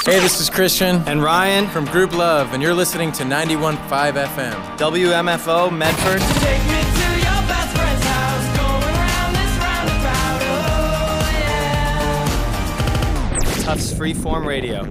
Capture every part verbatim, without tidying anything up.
Hey, this is Christian and Ryan from Group Love, and you're listening to ninety-one point five F M. W M F O Medford. Take me to your best friend's house, going around this roundabout, oh yeah. Tufts Freeform Radio.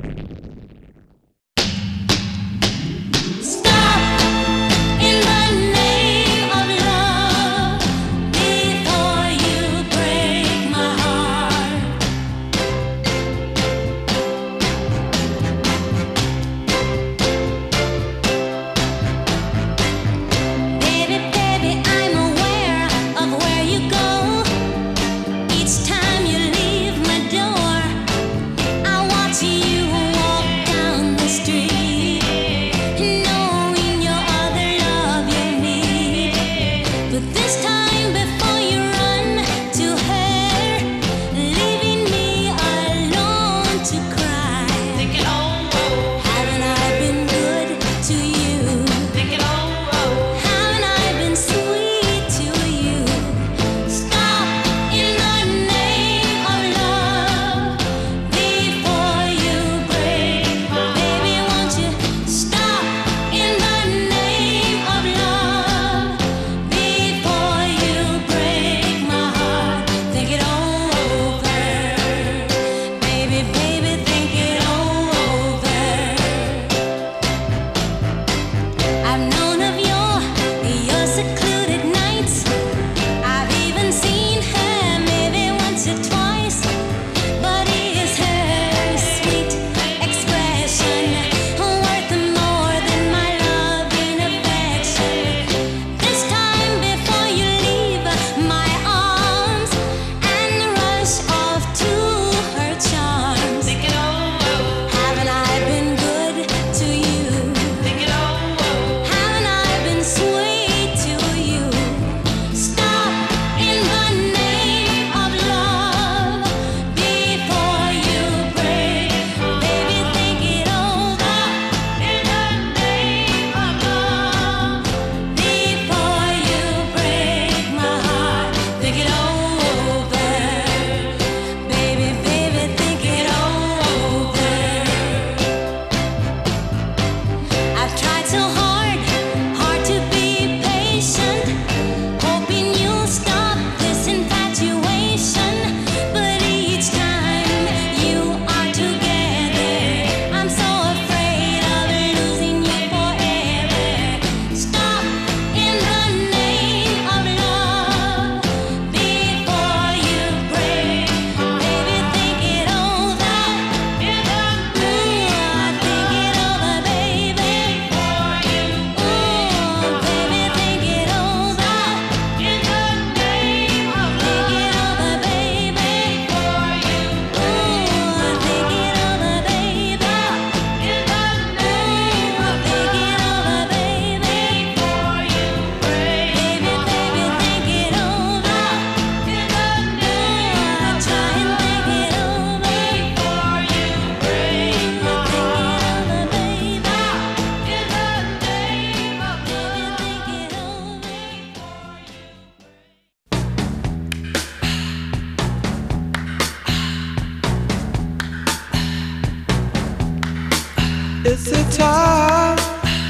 It's the time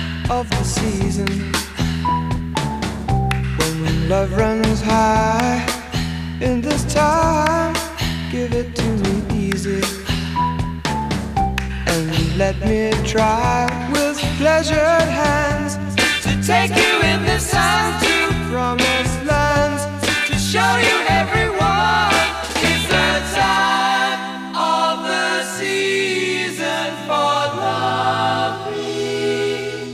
of the season when love runs high. In this time, give it to me easy and let me try with pleasured hands to take you in the sun to promised lands, to show you everyone. It's the time of the season for loving.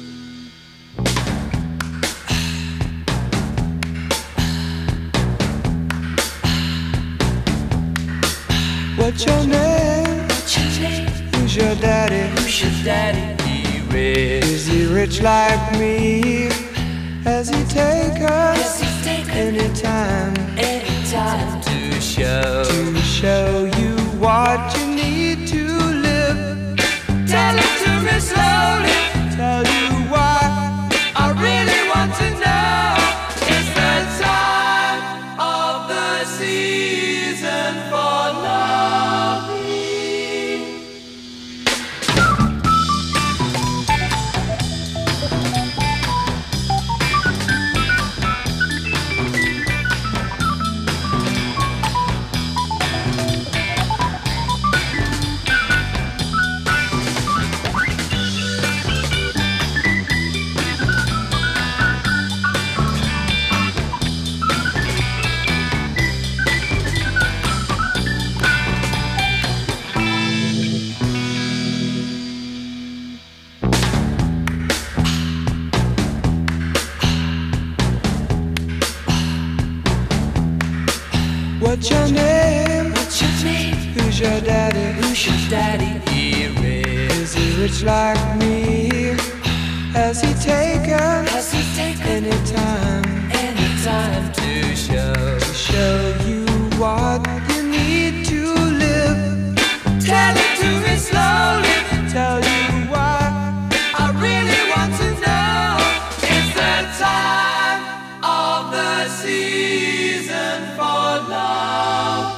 What's your name? What's your name? Who's your daddy? Who's your daddy? He rich. Is he rich like me? Has he take us Yes, he take us anytime? Anytime To show, to show you what you need to live. Tell it to me slowly. Tell you why I really want to know. It's the time of the season for loving. What's your name? What's your name? Who's your daddy? Who's your daddy? He rich. Is he rich like me? Has he taken Has he taken any time any time to show to show you what you need to live? Tell it to me slowly. Tell you why I really want to know. It's the time of the season for love.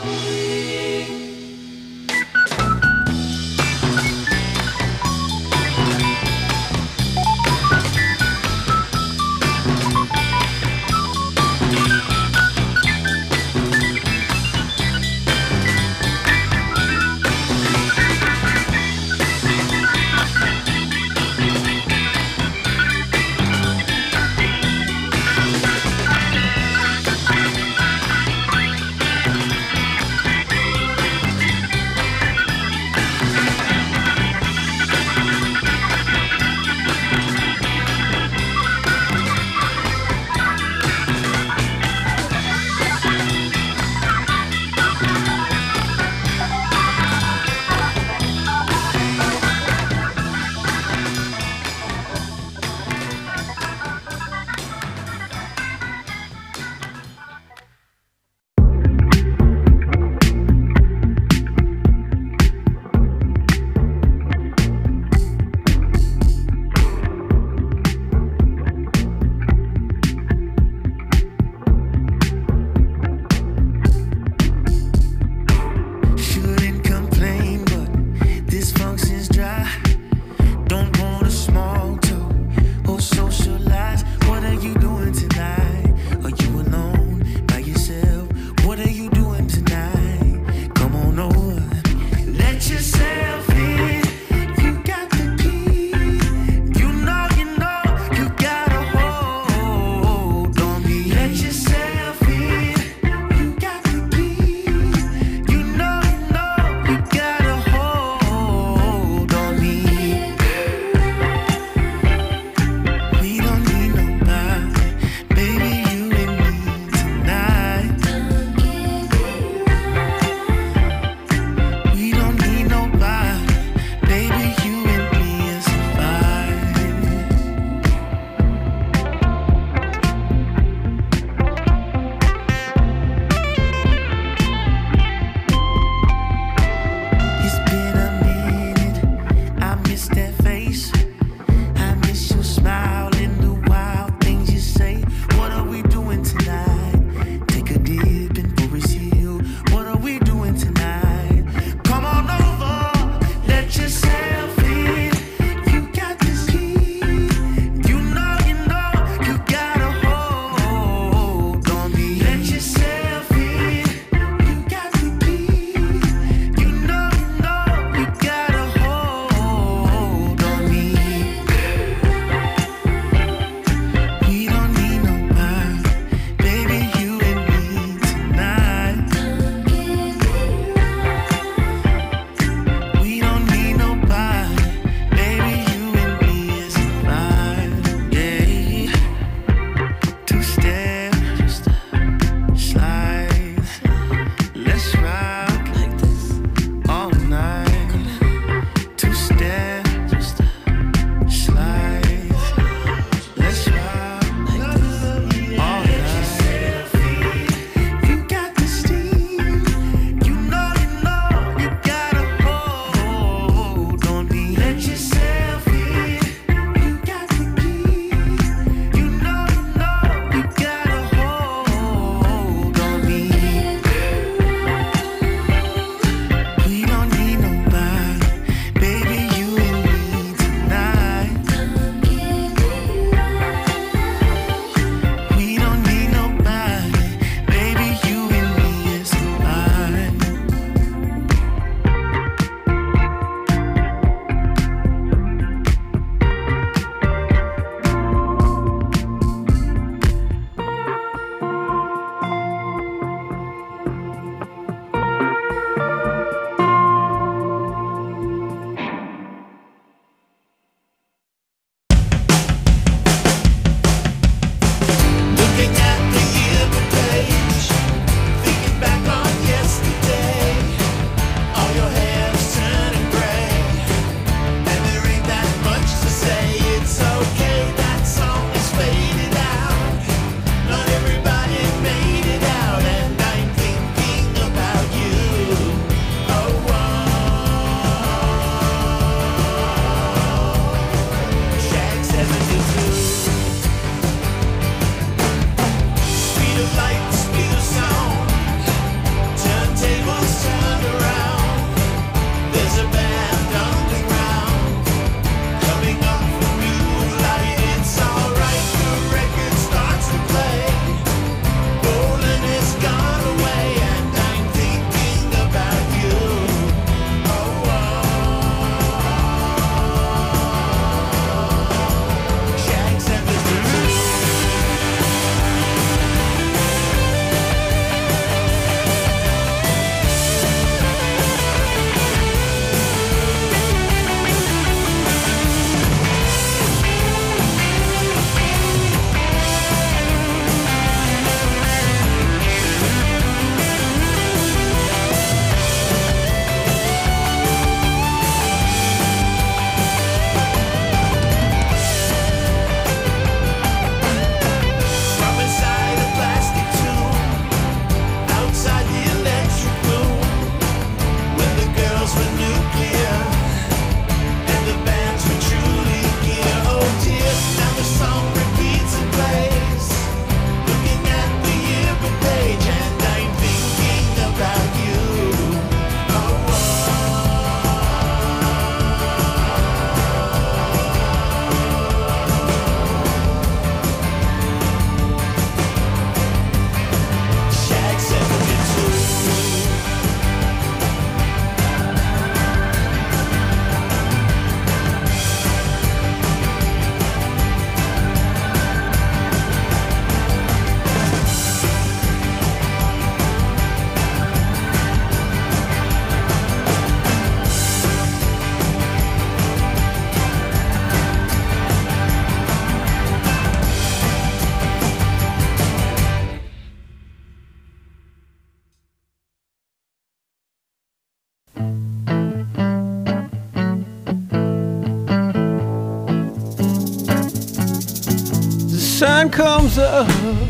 sun comes up,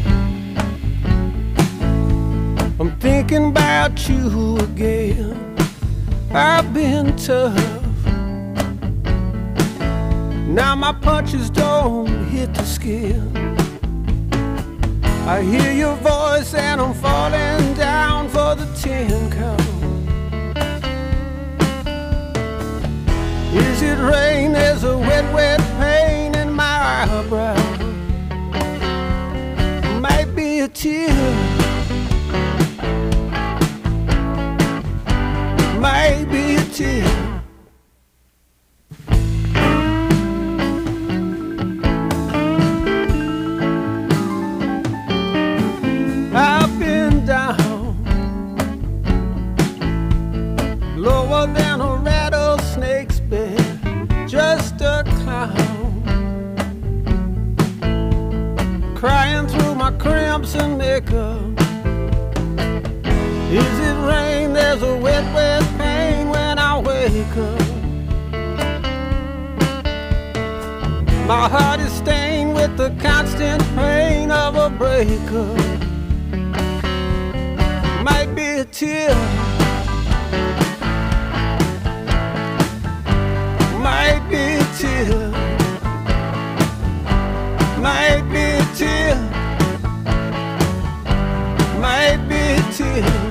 I'm thinking about you again. I've been tough, now my punches don't hit the skin. I hear your voice and I'm falling down for the ten count. Is it rain? There's a wet, wet pain in my eyebrow. Might be a tear, might be a tear. I've been down, lower than a rattlesnake's bed, just a clown, crying through my crimson makeup. Is it rain? There's a wet, wet pain when I wake up. My heart is stained with the constant pain of a breakup. Might be a tear, might be a tear, might be a tear, might be a tear.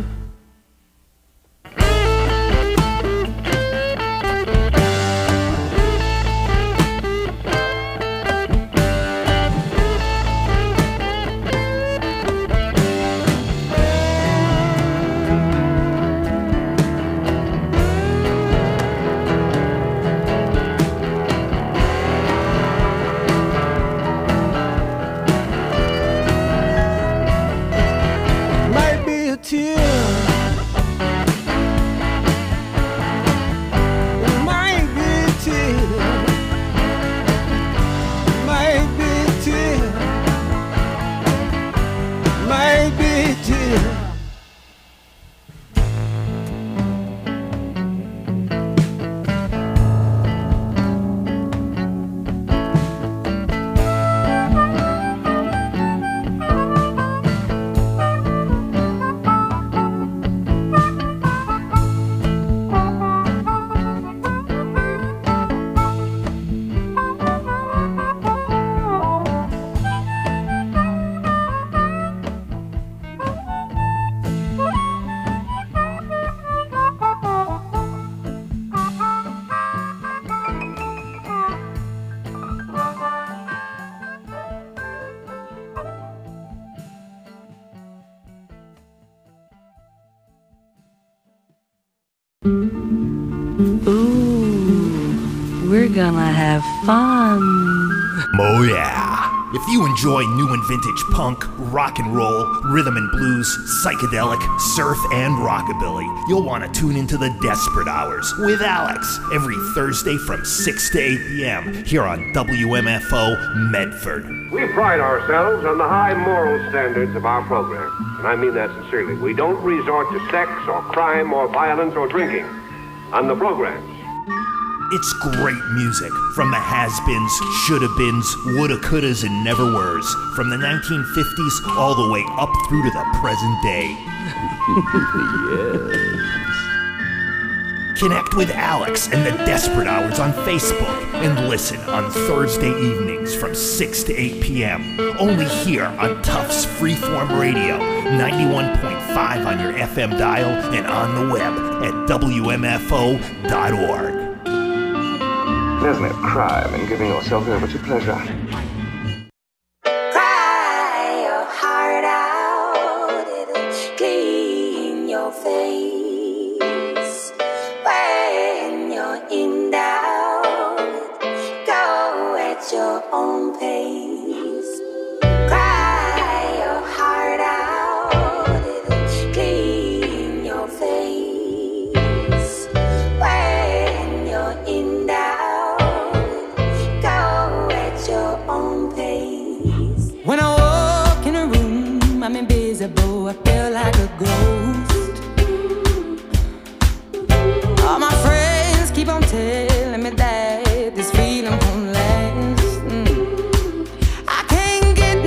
We're gonna have fun. Oh yeah. If you enjoy new and vintage punk, rock and roll, rhythm and blues, psychedelic, surf, and rockabilly, you'll want to tune into the Desperate Hours with Alex every Thursday from six to eight p.m. here on W M F O Medford. We pride ourselves on the high moral standards of our program, and I mean that sincerely. We don't resort to sex or crime or violence or drinking on the programs. It's great music from the has-beens, shoulda-beens, woulda-couldas, and never-weres, from the nineteen fifties all the way up through to the present day. Yes. Connect with Alex and the Desperate Hours on Facebook and listen on Thursday evenings from six to eight p.m. only here on Tufts Freeform Radio, ninety-one point five on your F M dial and on the web at W M F O dot org. There's no crime in giving yourself over to pleasure. Cry your heart out, it'll clean your face. When you're in doubt, go at your own pace. Cry your heart out, it'll clean your face. When you're in doubt, when I walk in a room, I'm invisible, I feel like a ghost. All my friends keep on telling me that this feeling won't last. mm. I can't get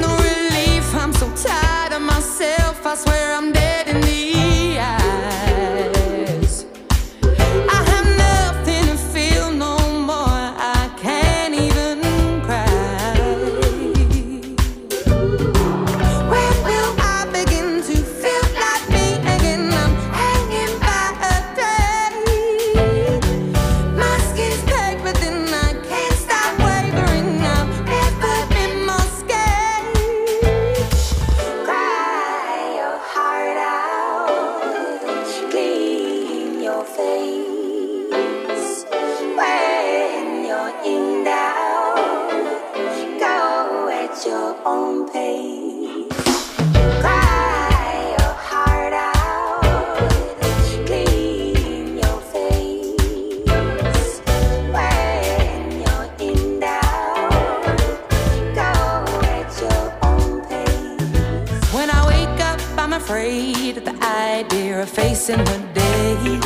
own pace. Cry your heart out, clean your face. When you're in doubt, go at your own pace. When I wake up, I'm afraid at the idea of facing the day.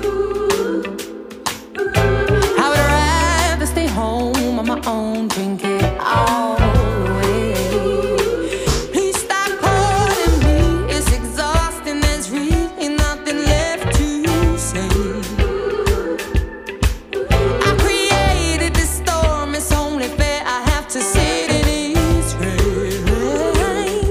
I would rather stay home on my own, drink it all away. Please stop calling me, it's exhausting, there's really nothing left to say. I created this storm, it's only fair I have to sit in its rain.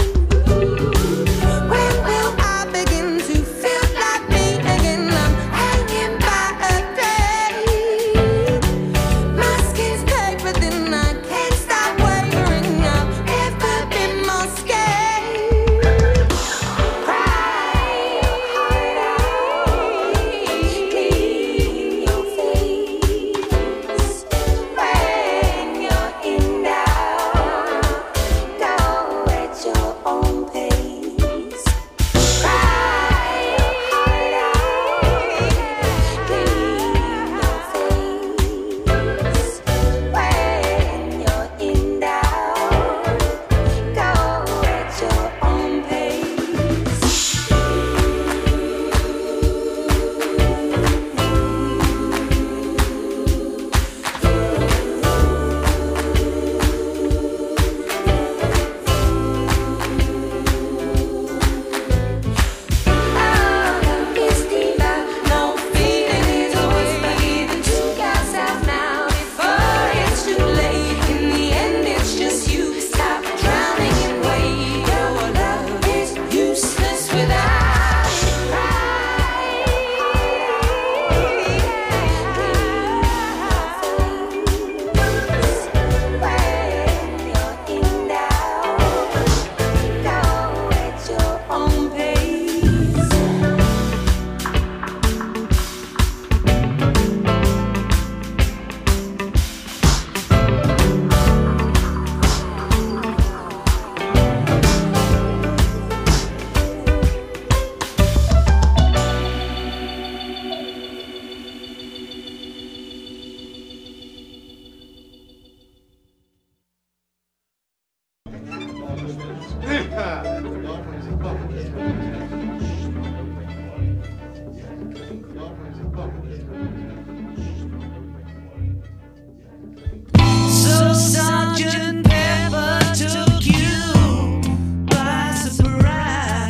When will I begin to feel like me again? I'm hanging by a thread. My skin's tight, but then I can't stop wavering. I'll never be more scared. Cry your heart out, clean your face. When you're in doubt, go at your own pace. Cry your heart out, clean your face. When you're in doubt, go at your own pace. No feeling is a whisper, even to yourself now before it's too late. In the end, it's just you. Stop drowning in weight. Your love is useless without you. Cry when you're in doubt, go at your own pace. So Sergeant Pepper took you by surprise.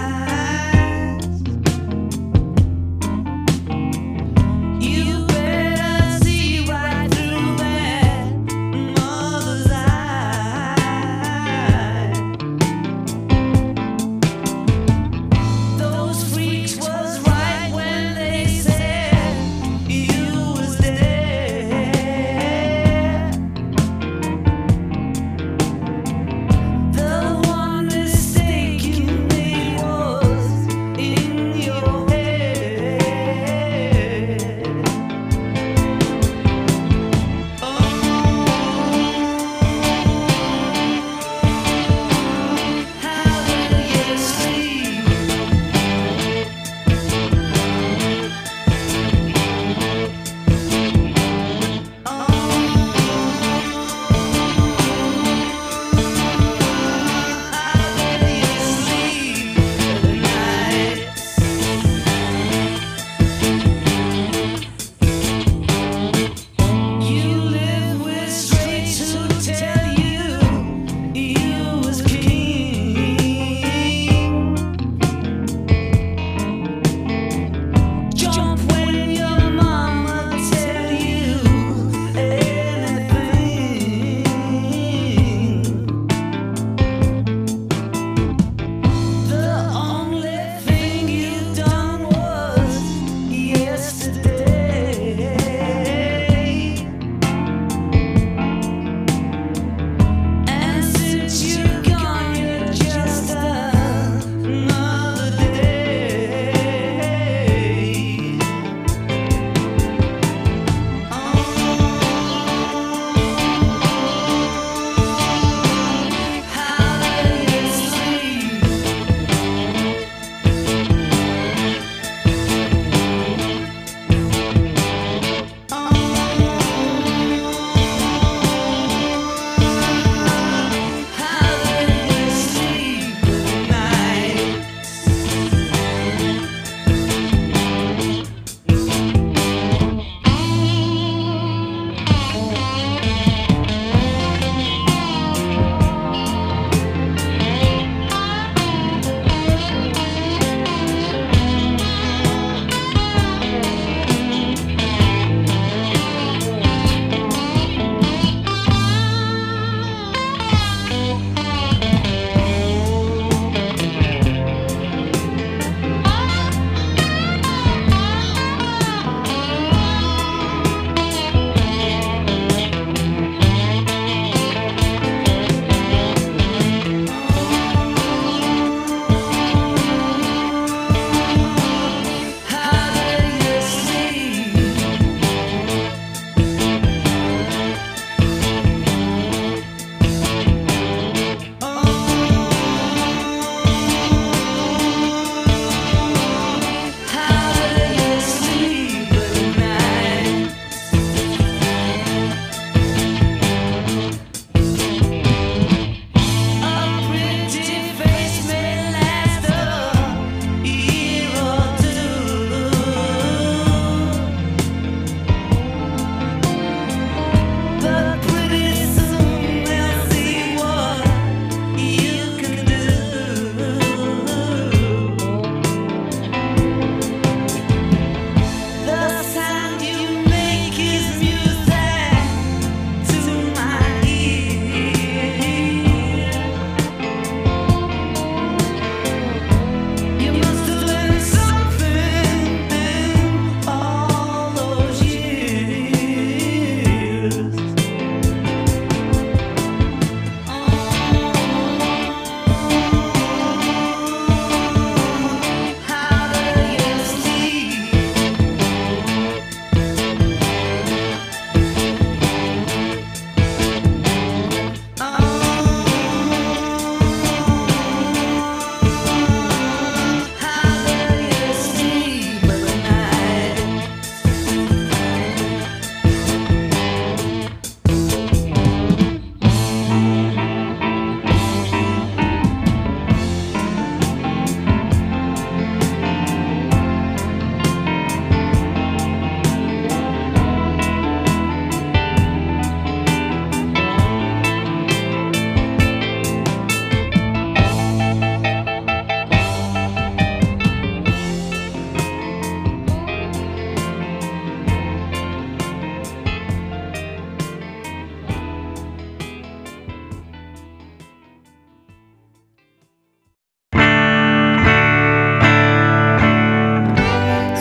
You better see right through that mother's eye.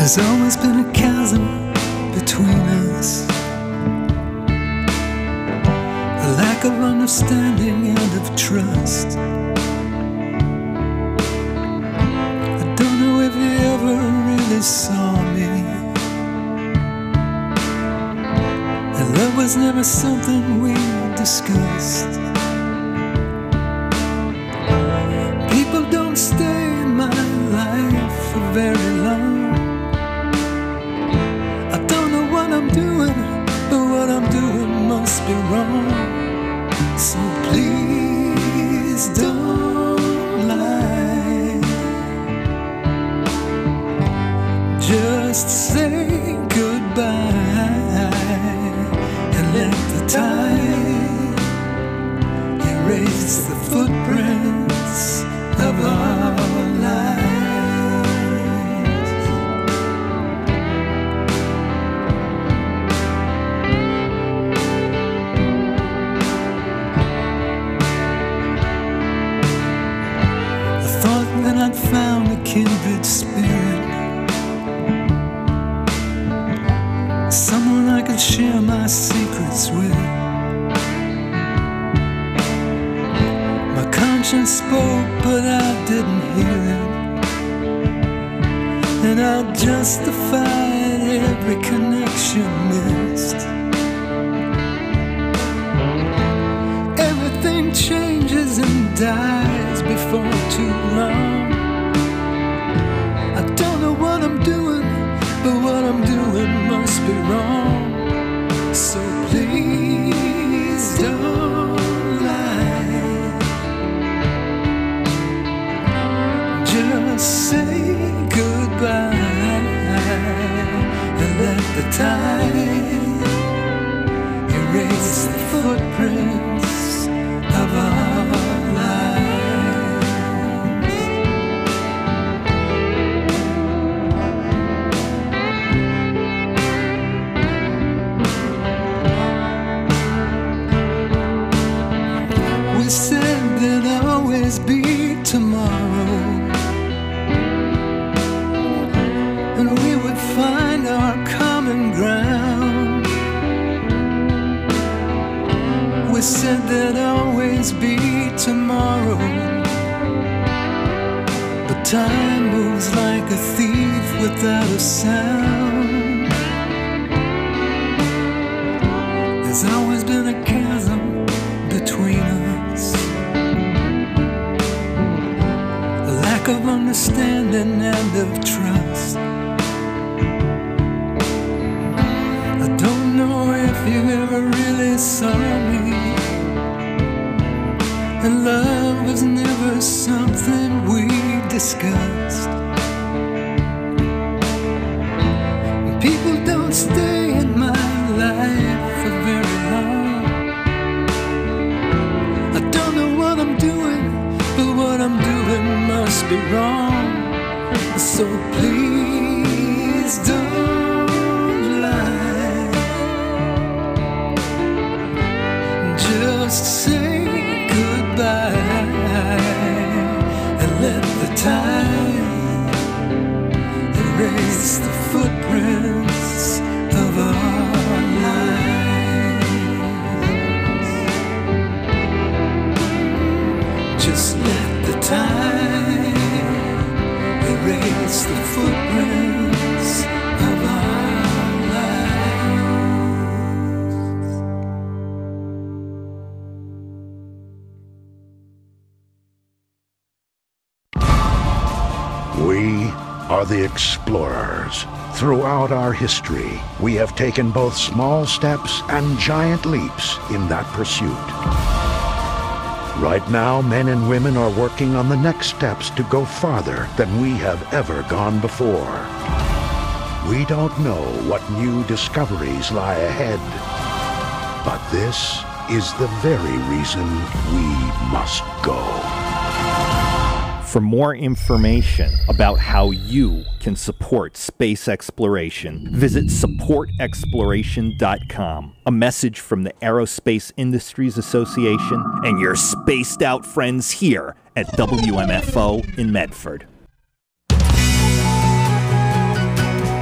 There's always been a chasm between us, a lack of understanding and of trust. I don't know if you ever really saw me, and love was never something we discussed. People don't stay in my life for very long. I don't know what I'm doing, but what I'm doing must be wrong. So please don't lie. Just say goodbye and let the tide erase the footprints of our lives. I thought that I'd found a kindred spirit, someone I could share my secrets with. My conscience spoke, but I didn't hear it, and I'll justify every connection missed. Everything changes and dies before too long. I don't know what I'm doing, but what I'm doing must be wrong. So please don't lie. Just say goodbye and let the tide erase the footprints of our lives. We said there'd always be tomorrow, and we would find our common ground. We said there'd always be tomorrow, but time moves like a thief without a sound. There's always been a chasm between us, a lack of understanding and of trust. I don't know if you ever really saw me, and love was never something we discussed. People don't stay in my life for very long. I don't know what I'm doing, but what I'm doing must be wrong. So please don't lie. Just say goodbye and let the tide erase the footprints of our lives. Just let the tide erase the footprints of our lives. We are the explorers. Throughout our history, we have taken both small steps and giant leaps in that pursuit. Right now, men and women are working on the next steps to go farther than we have ever gone before. We don't know what new discoveries lie ahead, but this is the very reason we must go. For more information about how you can support space exploration, visit support exploration dot com. A message from the Aerospace Industries Association and your spaced out friends here at W M F O in Medford.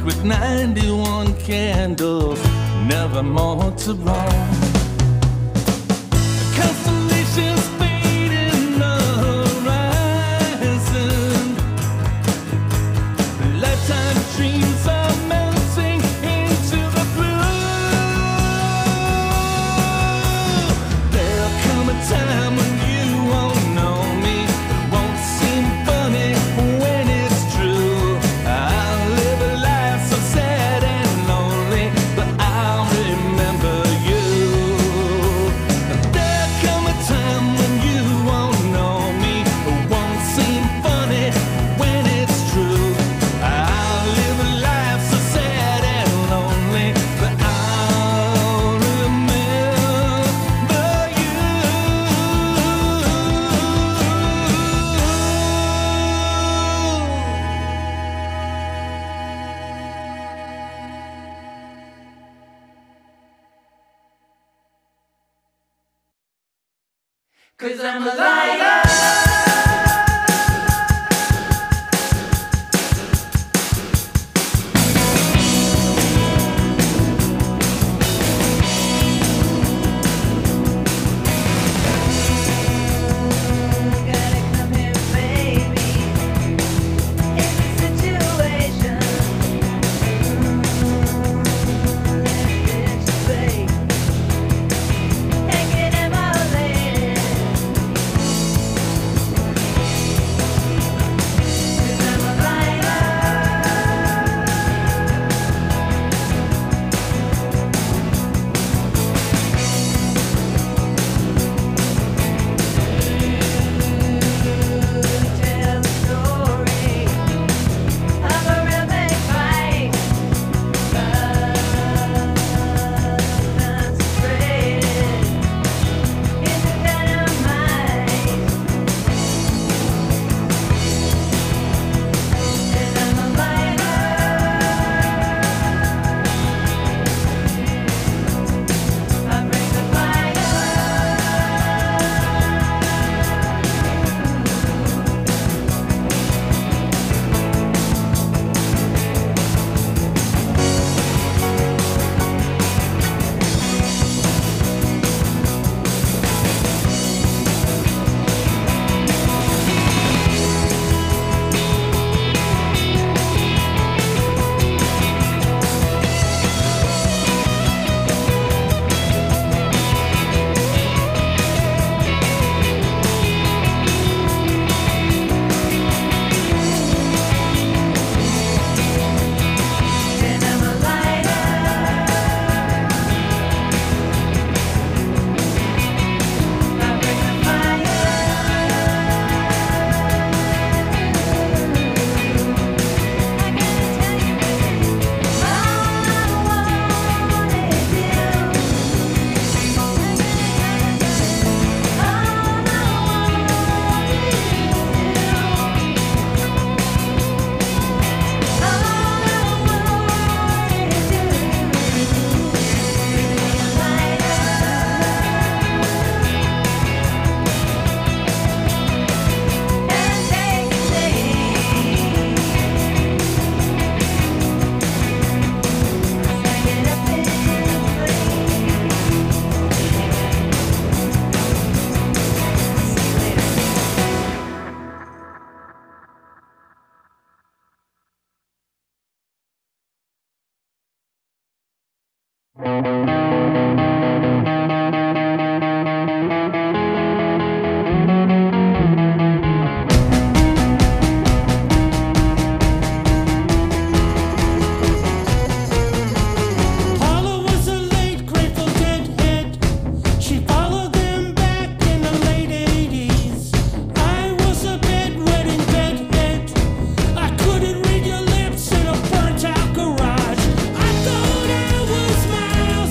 with ninety-one candles, never more to roam. Constellations fade in the horizon. Lifetime dreams are melting into the blue. There'll come a time when you won't know me. It won't seem funny when it's true. I'll live a life so sad and lonely, but I'll remember you. There'll come a time when you won't know me. It won't seem funny when it's true. I'll live a life so sad and lonely, but I'll remember you. Cause I'm a liar. Miles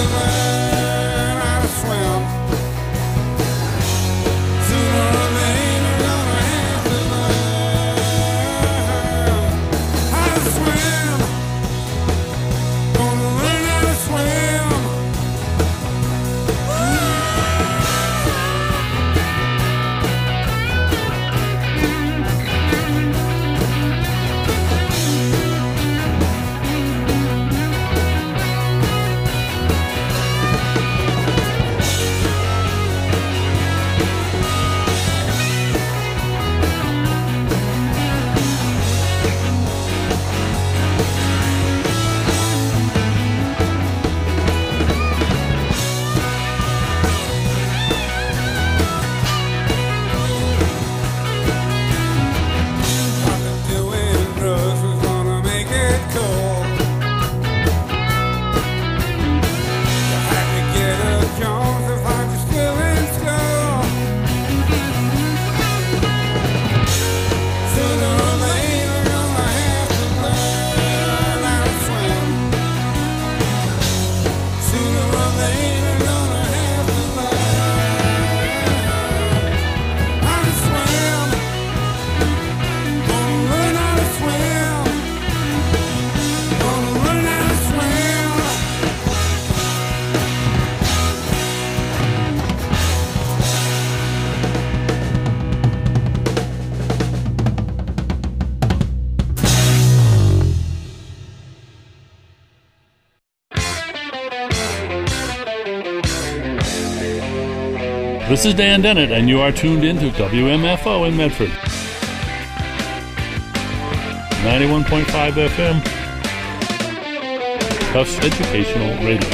learn how to swim. Sooner or later, gonna have to learn how to swim. Gonna learn how to swim. Doing drugs was gonna make it cool. You had to get a Jones if I'm still in school. Sooner or later, gonna have to learn how to swim. Sooner or later, gonna have to learn how to swim. Gonna learn how to swim. Gonna learn how to swim. This is Dan Dennett, and you are tuned in to W M F O in Medford. ninety-one point five F M. Tufts Educational Radio.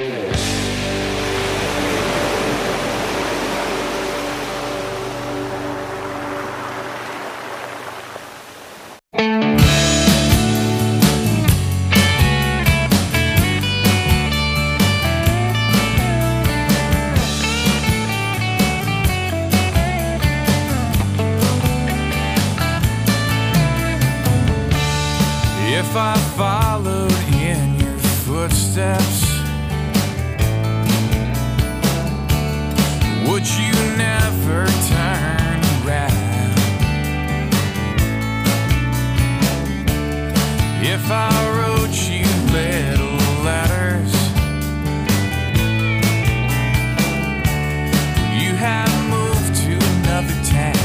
If I followed in your footsteps, would you never turn around? If I wrote you little letters, you had moved to another town.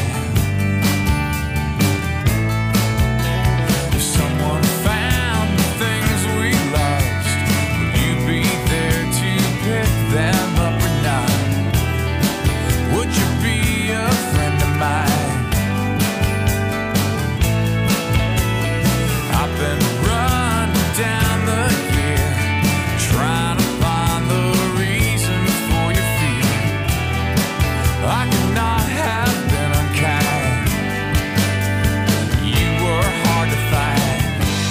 If someone found the things we lost, would you be there to pick them up or not? Would you be a friend of mine? I've been running down the year, trying to find the reasons for your fear. I could not have been unkind. You were hard to find.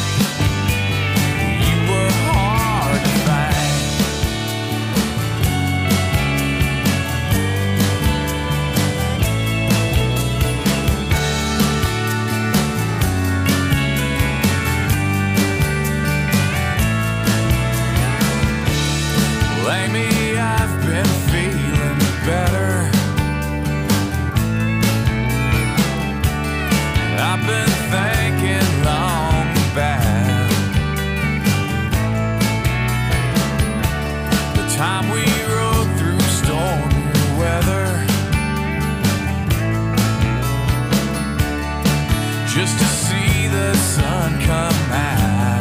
You were hard to find. Lately I've been feeling better. I've been thinking long about the time we rode through stormy weather, just to see the sun come out.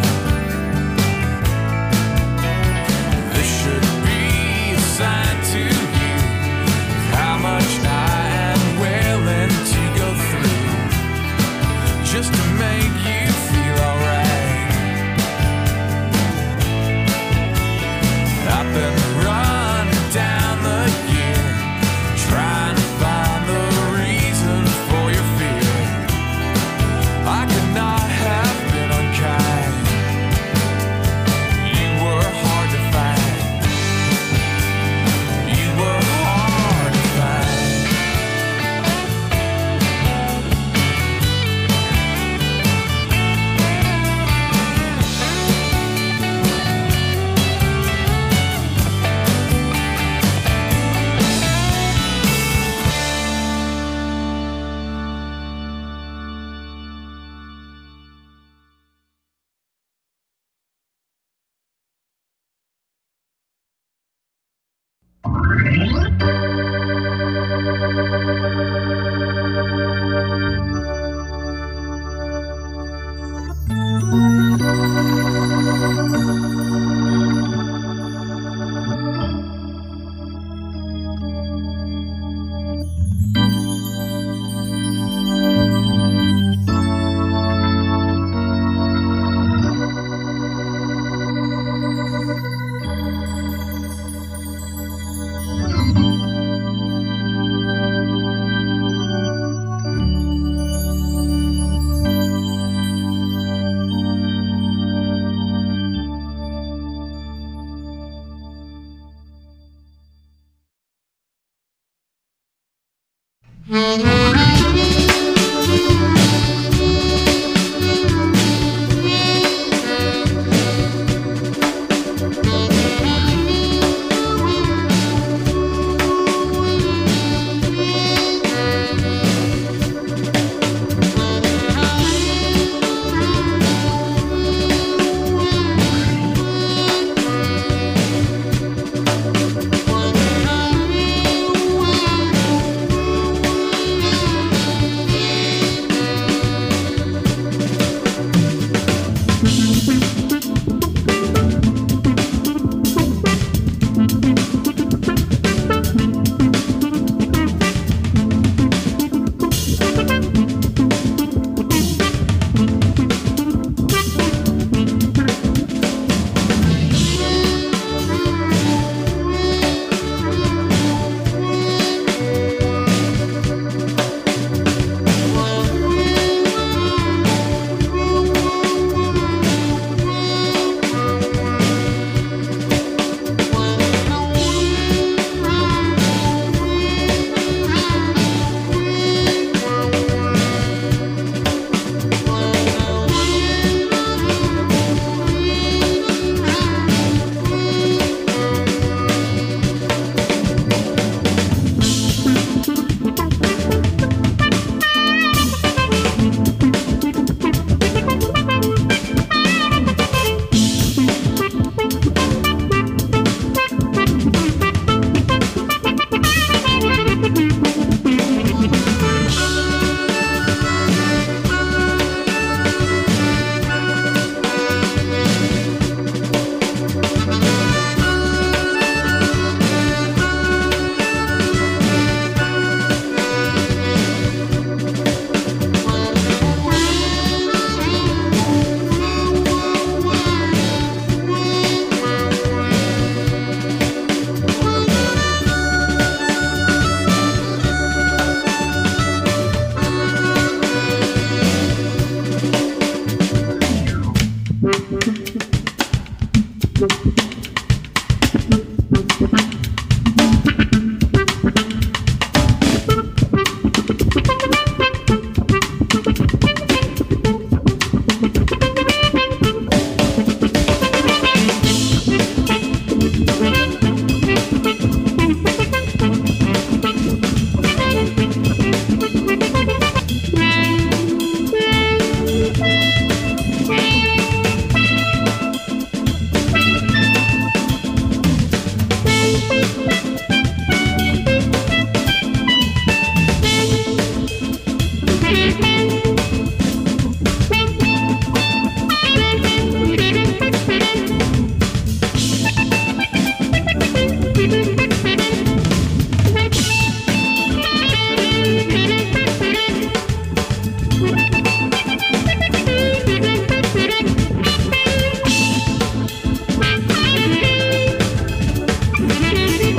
This should be a sign to you of how much I am willing to go through, just to make you feel alright. I've been running down the year, trying to find the reason for your fear. I could Thank you.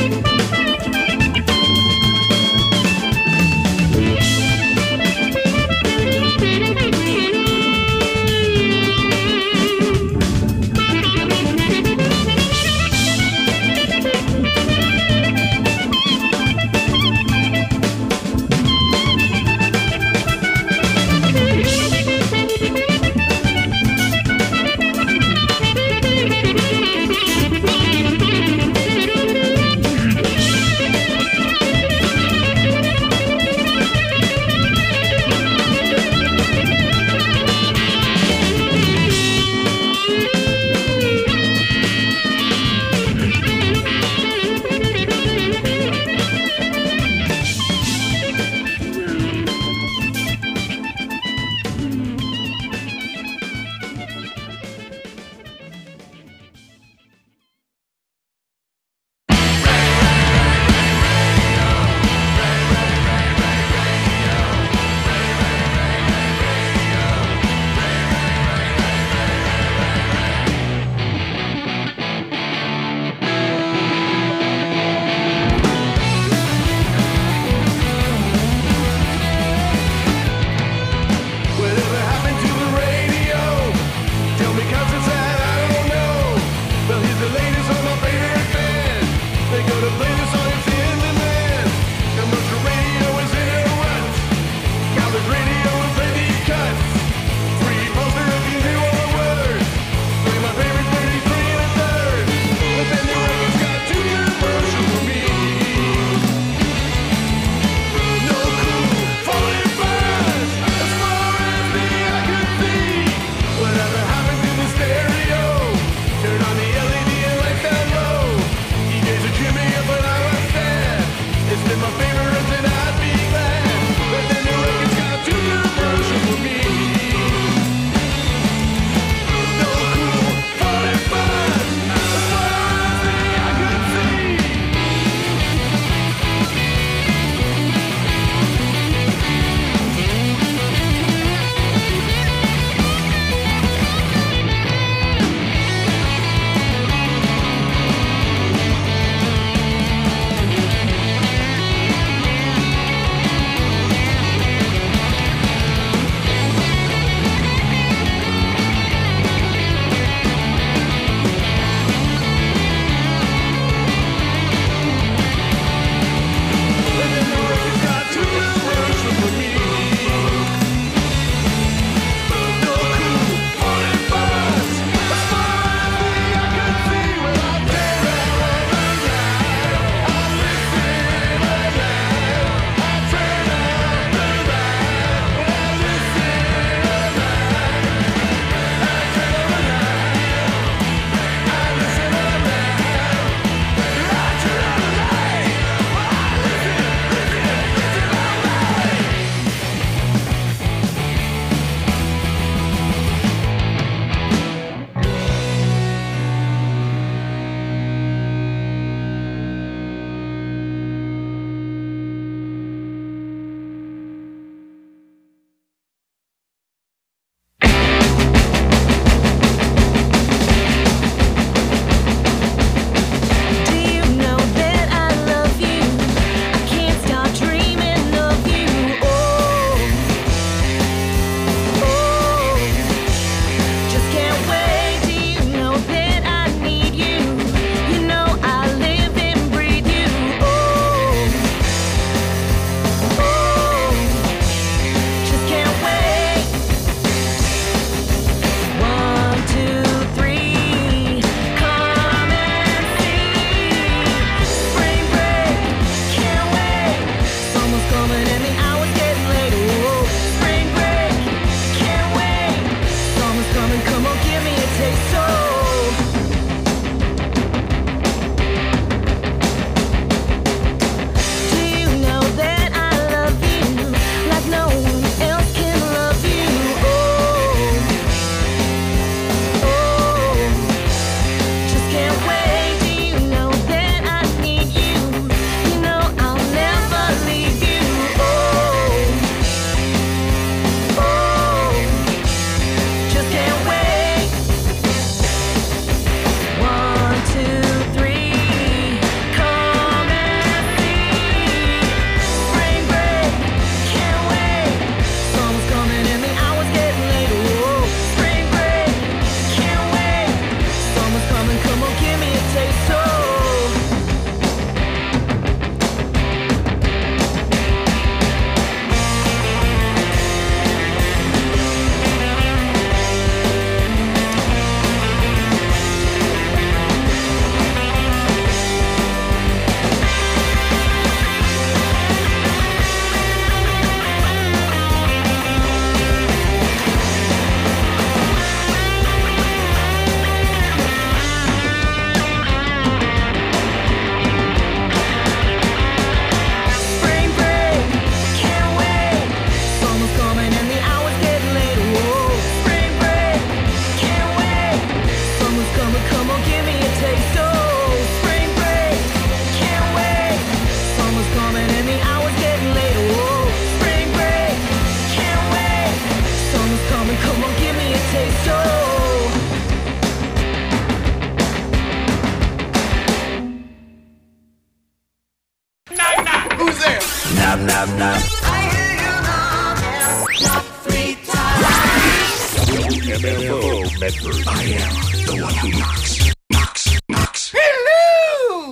Who's there? Knock, knock, knock. I hear you knock, knock three times. W M F O Medford. I am the one who knocks, knocks, knocks. Hello!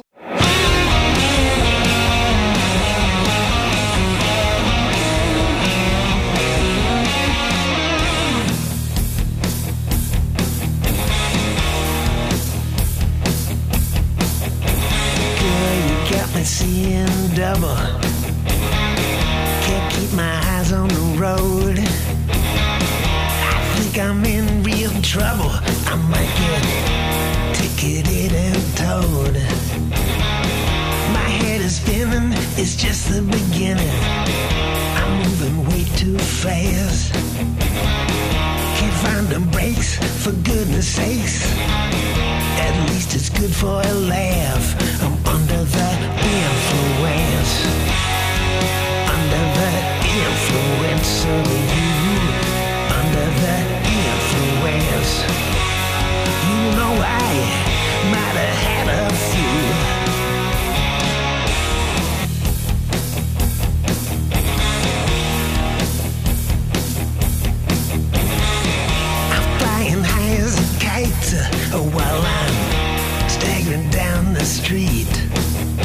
Got me seeing double. Can't keep my eyes on the road. I think I'm in real trouble. I might get ticketed and towed. My head is spinning, it's just the beginning. I'm moving way too fast. Can't find the brakes, for goodness sakes. At least it's good for a laugh.